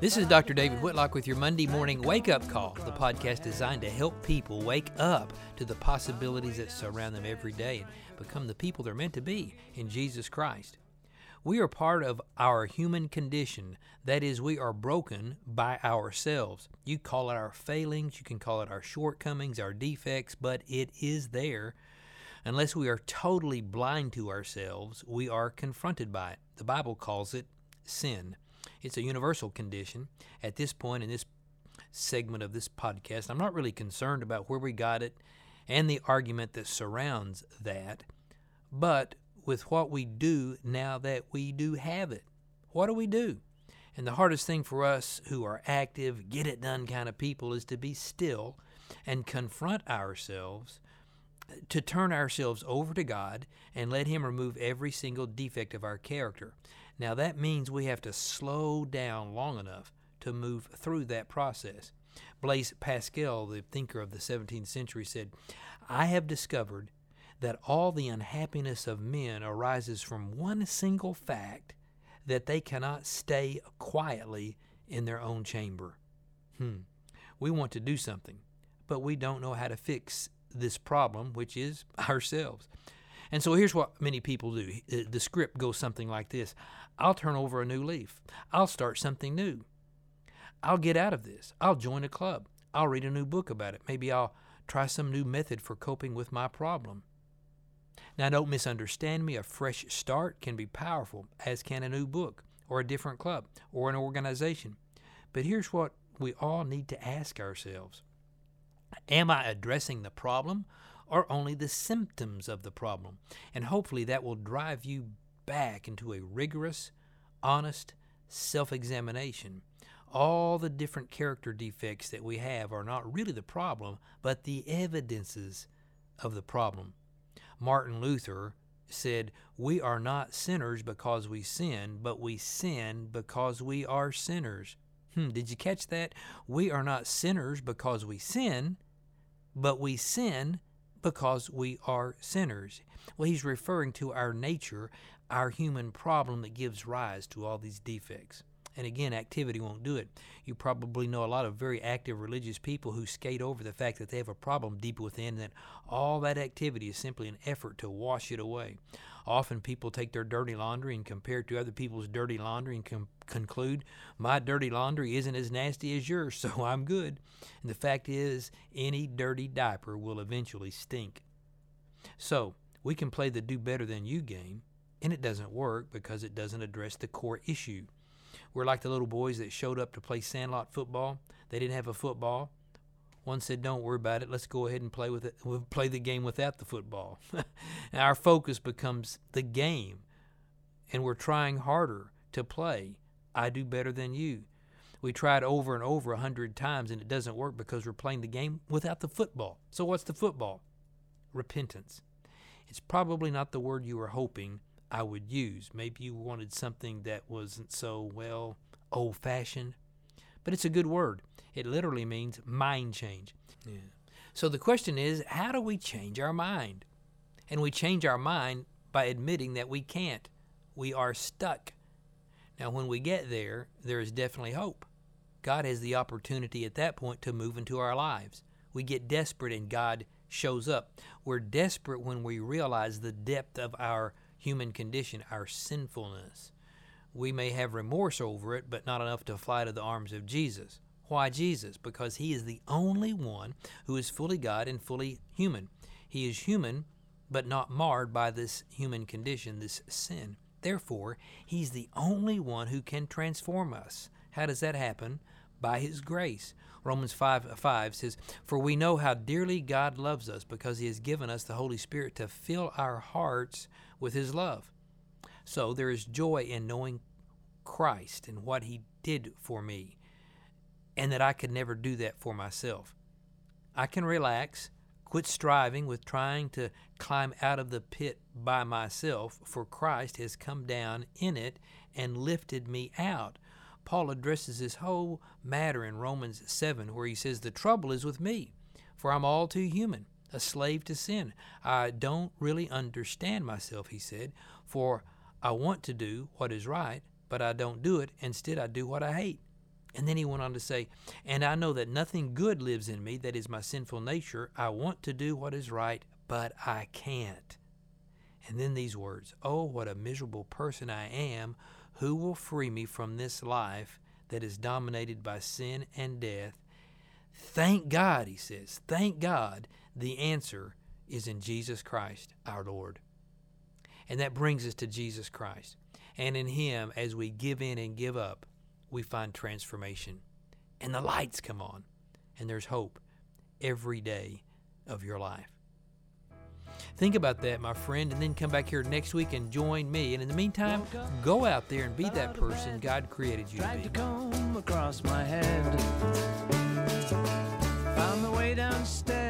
This is Dr. David Whitlock with your Monday Morning Wake Up Call, the podcast designed to help people wake up to the possibilities that surround them every day and become the people they're meant to be in Jesus Christ. We are part of our human condition. That is, we are broken by ourselves. You call it our failings, you can call it our shortcomings, our defects, but it is there. Unless we are totally blind to ourselves, we are confronted by it. The Bible calls it sin. It's a universal condition. At this point in this segment of this podcast, I'm not really concerned about where we got it and the argument that surrounds that, but with what we do now that we do have it. What do? And the hardest thing for us who are active, get-it-done kind of people is to be still and confront ourselves, to turn ourselves over to God and let Him remove every single defect of our character. Now that means we have to slow down long enough to move through that process. Blaise Pascal, the thinker of the 17th century, said, "I have discovered that all the unhappiness of men arises from one single fact, that they cannot stay quietly in their own chamber." We want to do something, but we don't know how to fix this problem, which is ourselves. And so here's what many people do. The script goes something like this. I'll turn over a new leaf. I'll start something new. I'll get out of this. I'll join a club. I'll read a new book about it. Maybe I'll try some new method for coping with my problem. Now, don't misunderstand me. A fresh start can be powerful, as can a new book or a different club or an organization. But here's what we all need to ask ourselves. Am I addressing the problem or only the symptoms of the problem? And hopefully that will drive you back into a rigorous, honest self-examination. All the different character defects that we have are not really the problem, but the evidences of the problem. Martin Luther said, "We are not sinners because we sin, but we sin because we are sinners." Did you catch that? We are not sinners because we sin, but we sin because we are sinners. Well, he's referring to our nature, our human problem that gives rise to all these defects. And again, activity won't do it. You probably know a lot of very active religious people who skate over the fact that they have a problem deep within, that all that activity is simply an effort to wash it away. Often people take their dirty laundry and compare it to other people's dirty laundry and conclude, my dirty laundry isn't as nasty as yours, so I'm good. And the fact is, any dirty diaper will eventually stink. So we can play the do better than you game, and it doesn't work because it doesn't address the core issue. We're like the little boys that showed up to play sandlot football. They didn't have a football. One said, "Don't worry about it. Let's go ahead and play with it. We'll play the game without the football." And our focus becomes the game, and we're trying harder to play I do better than you. We tried over and over 100 times, and it doesn't work because we're playing the game without the football. So what's the football? Repentance. It's probably not the word you were hoping I would use. Maybe you wanted something that wasn't so, old-fashioned. But it's a good word. It literally means mind change. Yeah. So the question is, how do we change our mind? And we change our mind by admitting that we can't. We are stuck. Now, when we get there, there is definitely hope. God has the opportunity at that point to move into our lives. We get desperate and God shows up. We're desperate when we realize the depth of our human condition, our sinfulness. We may have remorse over it, but not enough to fly to the arms of Jesus. Why Jesus? Because He is the only one who is fully God and fully human. He is human, but not marred by this human condition, this sin. Therefore, He's the only one who can transform us. How does that happen? By His grace. Romans 5:5 says, "For we know how dearly God loves us because He has given us the Holy Spirit to fill our hearts with His love." So there is joy in knowing Christ and what He did for me, and that I could never do that for myself. I can relax, quit striving with trying to climb out of the pit by myself, for Christ has come down in it and lifted me out. Paul addresses this whole matter in Romans 7, where he says, "The trouble is with me, for I'm all too human, a slave to sin. I don't really understand myself," he said, "for I want to do what is right, but I don't do it. Instead, I do what I hate. And then he went on to say, and I know that nothing good lives in me, that is my sinful nature. I want to do what is right, but I can't. And then these words, oh, what a miserable person I am. Who will free me from this life that is dominated by sin and death? Thank God, he says, thank God the answer is in Jesus Christ, our Lord. And that brings us to Jesus Christ. And in him, as we give in and give up, we find transformation. And the lights come on. And there's hope every day of your life. Think about that, my friend, and then come back here next week and join me. And in the meantime, go out there and be that person God created you to be. Tried to comb across my head, found the way downstairs.